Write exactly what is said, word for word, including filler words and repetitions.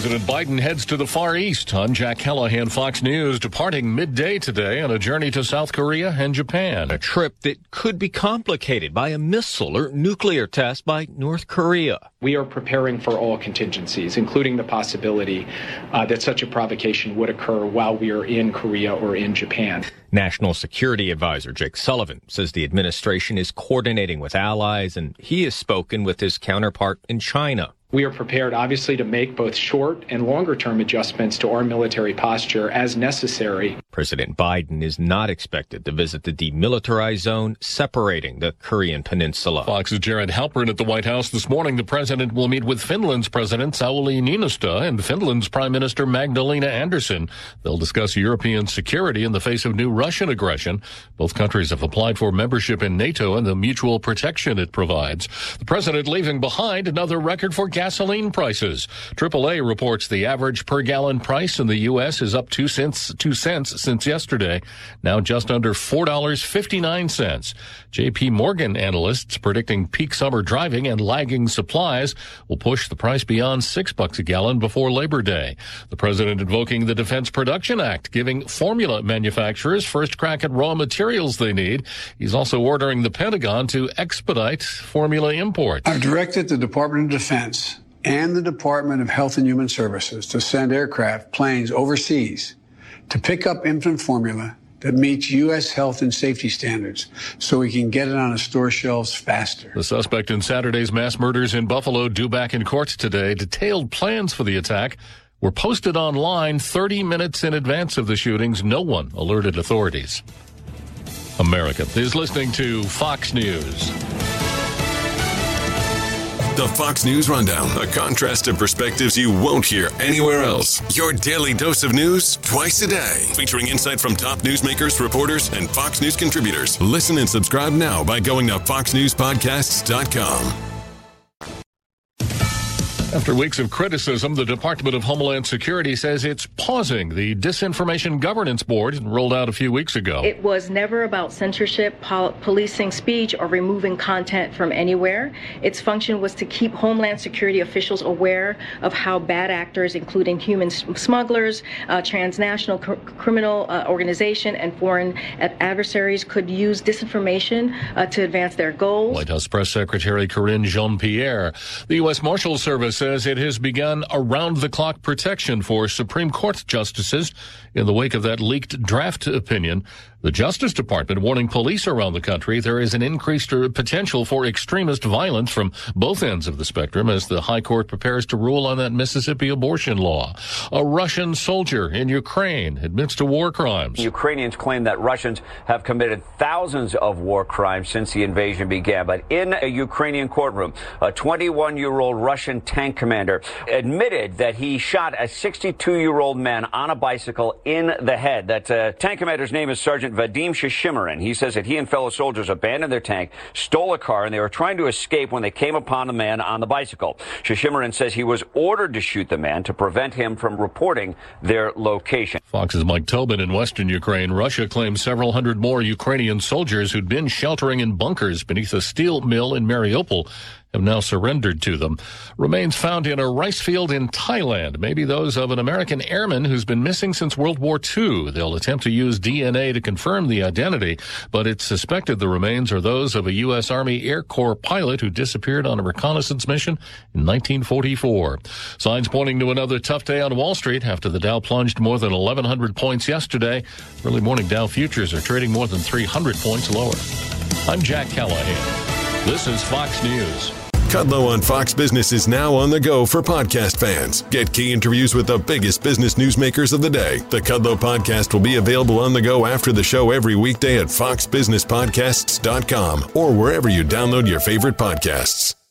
President Biden heads to the Far East. I'm Jack Callahan, Fox News, departing midday today on a journey to South Korea and Japan. A trip that could be complicated by a missile or nuclear test by North Korea. We are preparing for all contingencies, including the possibility uh, that such a provocation would occur while we are in Korea or in Japan. National Security Advisor Jake Sullivan says the administration is coordinating with allies, and he has spoken with his counterpart in China. We are prepared, obviously, to make both short and longer-term adjustments to our military posture as necessary. President Biden is not expected to visit the demilitarized zone separating the Korean peninsula. Fox's Jared Halpern at the White House this morning. The president will meet with Finland's President Sauli Niinistö and Finland's Prime Minister Magdalena Andersson. They'll discuss European security in the face of new Russian aggression. Both countries have applied for membership in NATO and the mutual protection it provides. The president leaving behind another record for gasoline prices. triple A reports the average per gallon price in the U S is up two cents, two cents since yesterday, now just under four dollars and fifty-nine cents. J P Morgan analysts predicting peak summer driving and lagging supplies will push the price beyond six bucks a gallon before Labor Day. The president invoking the Defense Production Act, giving formula manufacturers first crack at raw materials they need. He's also ordering the Pentagon to expedite formula imports. I've directed the Department of Defense and the Department of Health and Human Services to send aircraft, planes overseas to pick up infant formula that meets U S health and safety standards so we can get it on the store shelves faster. The suspect in Saturday's mass murders in Buffalo due back in court today. Detailed plans for the attack were posted online thirty minutes in advance of the shootings. No one alerted authorities. America is listening to Fox News. The Fox News Rundown, a contrast of perspectives you won't hear anywhere else. Your daily dose of news twice a day, featuring insight from top newsmakers, reporters, and Fox News contributors. Listen and subscribe now by going to fox news podcasts dot com. After weeks of criticism, the Department of Homeland Security says it's pausing the Disinformation Governance Board rolled out a few weeks ago. It was never about censorship, pol- policing speech, or removing content from anywhere. Its function was to keep Homeland Security officials aware of how bad actors, including human smugglers, uh, transnational cr- criminal uh, organization, and foreign adversaries could use disinformation uh, to advance their goals. White House Press Secretary Karine Jean-Pierre. The U S Marshals Service says it has begun around-the-clock protection for Supreme Court justices in the wake of that leaked draft opinion. The Justice Department warning police around the country there is an increased potential for extremist violence from both ends of the spectrum as the High Court prepares to rule on that Mississippi abortion law. A Russian soldier in Ukraine admits to war crimes. Ukrainians claim that Russians have committed thousands of war crimes since the invasion began. But in a Ukrainian courtroom, a twenty-one-year-old Russian tank commander admitted that he shot a sixty-two-year-old man on a bicycle in the head. That uh, tank commander's name is Sergeant Vadim Shishimirin. He says that he and fellow soldiers abandoned their tank, stole a car, and they were trying to escape when they came upon the man on the bicycle. Shishimirin says he was ordered to shoot the man to prevent him from reporting their location. Fox's Mike Tobin in western Ukraine. Russia claims several hundred more Ukrainian soldiers who'd been sheltering in bunkers beneath a steel mill in Mariupol have now surrendered to them. Remains found in a rice field in Thailand, maybe those of an American airman who's been missing since World War Two. They'll attempt to use D N A to confirm the identity, but it's suspected the remains are those of a U S Army Air Corps pilot who disappeared on a reconnaissance mission in nineteen forty-four. Signs pointing to another tough day on Wall Street after the Dow plunged more than eleven hundred points yesterday. Early morning Dow futures are trading more than three hundred points lower. I'm Jack Callahan. This is Fox News. Kudlow on Fox Business is now on the go for podcast fans. Get key interviews with the biggest business newsmakers of the day. The Kudlow podcast will be available on the go after the show every weekday at fox business podcasts dot com or wherever you download your favorite podcasts.